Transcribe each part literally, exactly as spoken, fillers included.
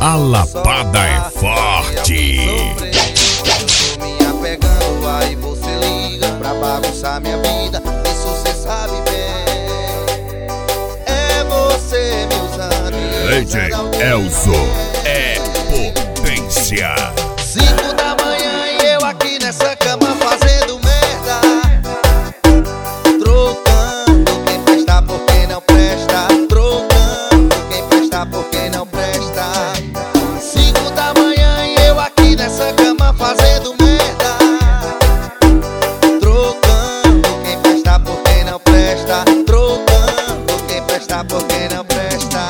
A lapada é forte. Tô me apegando, aí você liga pra bagunçar minha vida. Isso cê sabe bem. É você me usando. D J Elzo é potência. Cinco da manhã e eu aqui nessa cama fazendo merda, trocando quem presta por quem não presta, trocando quem presta por quem não presta. Cinco da manhã e eu aqui nessa cama fazendo merda, trocando quem presta por quem não presta, trocando quem presta por quem não presta.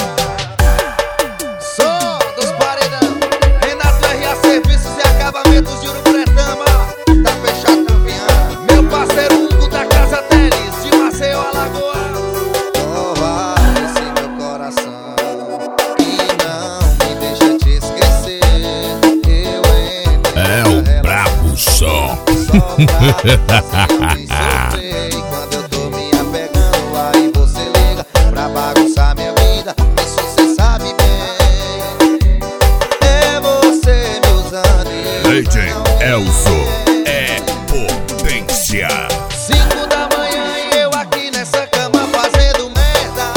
Som dos paredão, Renato R A Serviços e Acabamentos de Ouro Pretama, tá fechado confiando. Meu parceiro Hugo da Casa Teles, de Maceió, Alagoas. Toma esse meu coração e não me deixa te esquecer. Eu entrei É o brabo som. só pra me sofrer. E quando eu tô me apegando, aí você liga pra bagunçar minha vida. Isso cê sabe bem. É você me usando e D J Elzo é potência. Cinco da manhã e eu aqui nessa cama fazendo merda,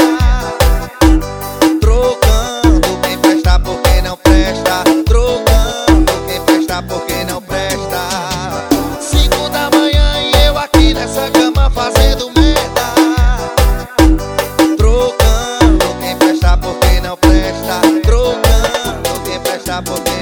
trocando quem presta por quem não presta, trocando quem presta por quem não presta. Cinco da manhã e eu aqui nessa cama fazendo merda, trocando quem presta por quem não presta, trocando quem presta por quem